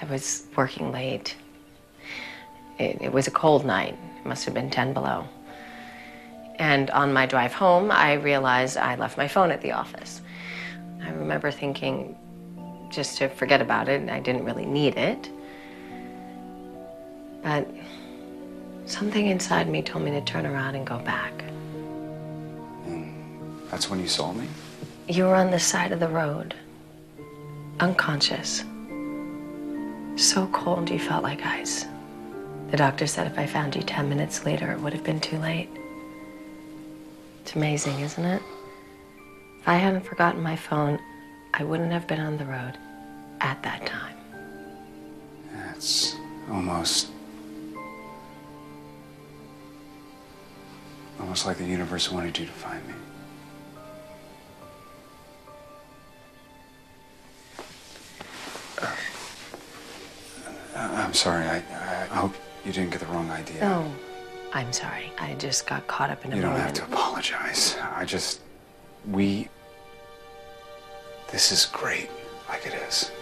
was working late. It was a cold night. It must have been 10 below. And on my drive home, I realized I left my phone at the office. I remember thinking just to forget about it. I didn't really need it. But something inside me told me to turn around and go back. And that's when you saw me? You were on the side of the road, unconscious. So cold you felt like ice. The doctor said if I found you 10 minutes later, it would have been too late. It's amazing, isn't it? If I hadn't forgotten my phone, I wouldn't have been on the road at that time. It's almost like the universe wanted you to find me. I'm sorry. I hope you didn't get the wrong idea. No, I'm sorry. I just got caught up in a moment. You don't have to apologize. This is great, like it is.